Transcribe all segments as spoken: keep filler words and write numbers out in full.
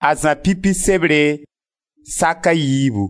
Azan pipi sebre saka yibu.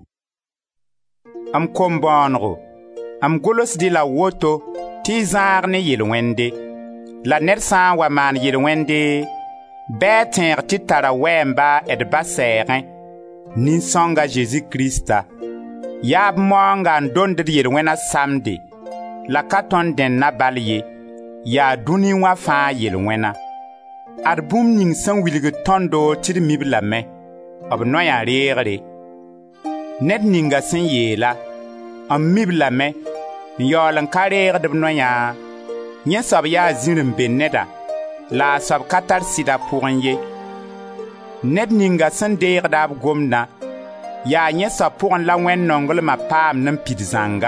Am kombongo. Am golos di la woto ti zaar ne yelwende. La ned san wa maan yelwende. Bɛ tẽeg tɩ tara wɛɛmba d ba sɛɛgẽ nin-sõnga Jésus Krista. Yaab moonga n dond d yel-wẽna samde la ka tõnd dẽnna bal ye, yaa dũni wã fãa yel-wẽna. Ad bũmb ning sẽn wilg tõndo tɩ d mib lame, b noyã reegre. Ned ninga sẽn yeela, n mib lame, n yaool n ka reegd b noyã, yẽ soab yaa zĩr n be neda, la a soab ka tar sɩda pʋgẽ ye. Ned ninga sẽn deegda b gomdã, yaa yẽ soab pʋgẽ la wẽn nonglmã paamd n pid zãnga.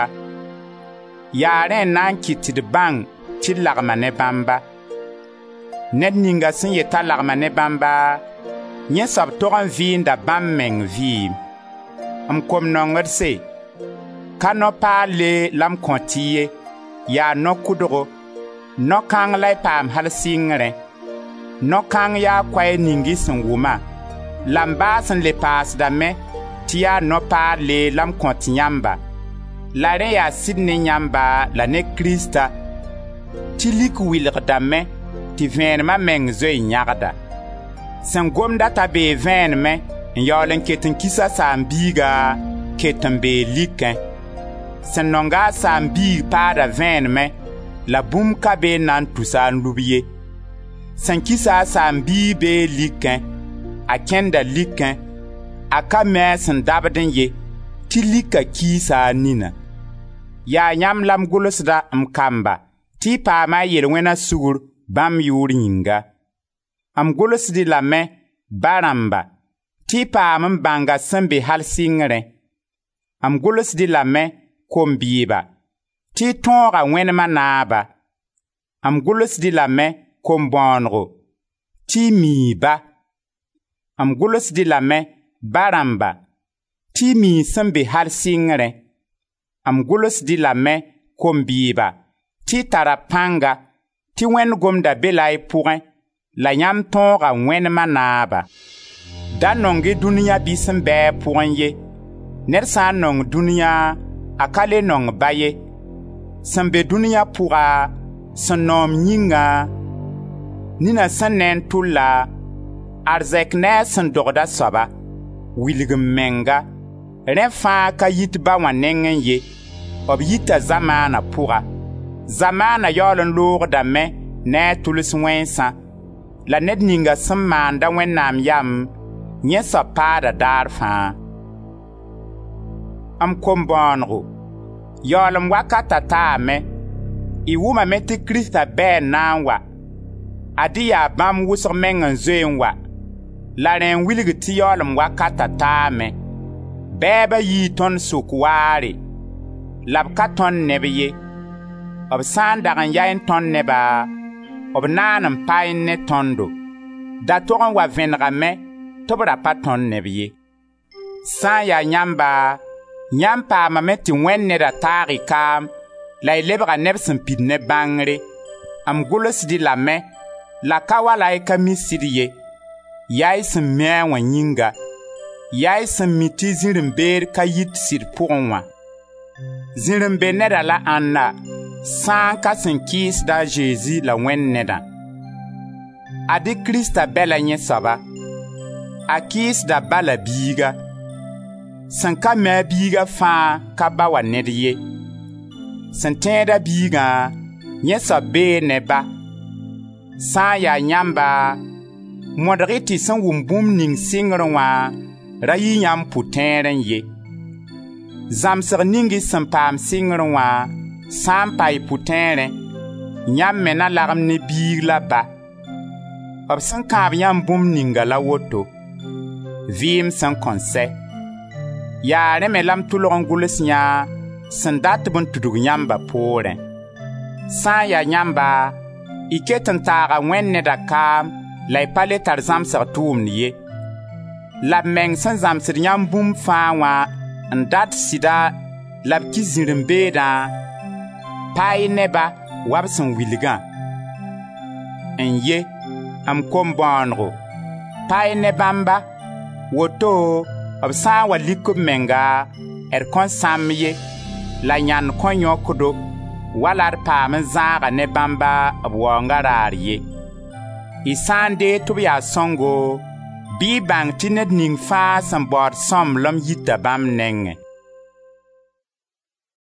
Yaa rẽ n na n kɩt tɩ d bãng tɩ d lagma ne bãmba. Ned ninga sẽn yeta lagma ne bãmba, yẽ soab tog n vɩɩnda bãmb meng vɩɩm. M kom nongdse, ka no-paale la m kõ tɩ ye, yaa no-kʋdgo, no-kãng la y paam hal sɩngrẽ. No-kãng yaa koɛɛ ningi sẽn wʋma, la m baas n le paasdame tɩ yaa no-paale la m kõ tɩ yãmba. La rẽ yaa sɩd ne yãmba la ne Krista, tɩ lik wilgdame tɩ vẽenemã meng zoe yãgda. Sẽn gomda t'a bee vẽenemẽ n yaool n ket n kisa saam-biiga, ket n bee likẽ. Sẽn nonga a saam-biig paada vẽenemẽ, la bũmb ka bee na n tusa n lub ye. Sẽn kisa a saam-biig bee likẽ, a kẽnda likẽ, a ka me a sẽn dabd n ye, tɩ lika kiisa a nina. Yaa yãmb la m gʋlsda m kamba tɩ y paama a yel-wẽna sugr bãmb yʋʋr yĩnga. M gʋlsdɩ lame ba-rãmba tɩ y paam n bãnga sẽn be hal sɩngrẽ. M gʋlsdɩ lame kom-bɩɩba tɩ y tõoga wẽnemã naaba. M gʋlsdɩ lame kom-bõonego tɩ y miiba. M gʋlsdɩ lame ba-rãmba tɩ y mii sẽn be hal sɩngrẽ. M gʋlsdɩ lame kom-bɩɩba tɩ y tara pãnga tɩ Wẽnd gomda be la y pʋgẽ la yãmb tõoga wẽnemã naaba. Da nonge dũniyã bɩ sẽn bɩ a pʋgẽ ye. Ned sã n nong dũniyã, a ka le nong ba ye. Sẽn be dũniyã pʋga, sẽn noom yĩnga, nina sẽn ne n tʋlla, arzɛk ne a sẽn dogda soaba, wilgm menga, rẽ fãa ka yit ba wã nengẽ ye, b yita zamaana pʋga. Zamaana yaool n loogdame ne a tʋls wẽnsã, la ned ninga sẽn maanda Wẽnnaam yam, yẽ soab paada daar fãa. M kom-bõonego, yaoolem wakata taame, y wʋmame tɩ Krista bɛɛ n na n wa, a dɩ yaa bãmb wʋsg meng n zoe n wa, la rẽ n wilg tɩ yaoolem wakata taame. Bɛɛba yii tõnd sʋk waare, la b ka tõnd neb ye. B sã n dag n ya n tõnd neba, b naan n pa n ne tõndo. Da tog n wa vẽnegame tɩ b ra pa tõnd neb ye. Sã n yaa yãmba, yãmb paamame tɩ Wẽnd neda taag-y kaam, la y lebga neb sẽn pid ne bãngre. M gʋlsdɩ lame, la ka wa la y ka mi sɩd ye. Yaa y sẽn mi a wã yĩnga, yaa y sẽn mi tɩ zĩr-n-beed ka yit sɩd pʋgẽ wã. Zĩr-n-be neda la ãnna, sã n ka sẽn kɩɩsda a Zeezi la Wẽnd nedã. A dɩ Krista bɛ la yẽ soaba, a kɩɩsda ba la biiga. Sẽn ka me a biiga fãa ka ba wa ned ye. Sẽn tẽeda biigã, yẽ soab bee ne ba. Sã n yaa yãmba, modg-y tɩ sẽn wʋm bũmb ning sɩngrẽ wã ra yɩ yãmb pʋ-tẽerẽ ye. Zãmsg ningi sẽn paam sɩngrẽ wã sã n pa y pʋ-tẽerẽ, yãmb me na lagem ne biig la ba. B sẽn kãab yãmb bũmb ninga la woto, vɩɩm sẽn kõn sɛ. Yaa rẽ me la m tʋlg n gʋls yã sẽn dat b n tudg yãmba poorẽ. Sã n yaa yãmba, y ket n taaga Wẽnd neda kaam la y pa le tar zãmsg tʋʋmd ye. La b meng sẽn zãmsd yãmb bũmb fãa wã n dat sɩda la b ki zĩr-n-beedã, pa y neba wa b sẽn wilgã. N ye, m kom-bõonego, pa y ne bãmba Woto b sã n wa lik b menga d kõn sãmb ye la yãnd kõn yõkdo wala d paam n zãaga ne bãmba b waoongã raar ye. Y sã n dee tɩ b yaa sõngo, bɩ y bãng tɩ ned ning fãa sẽn baood sõmblem yita bãmb nengẽ.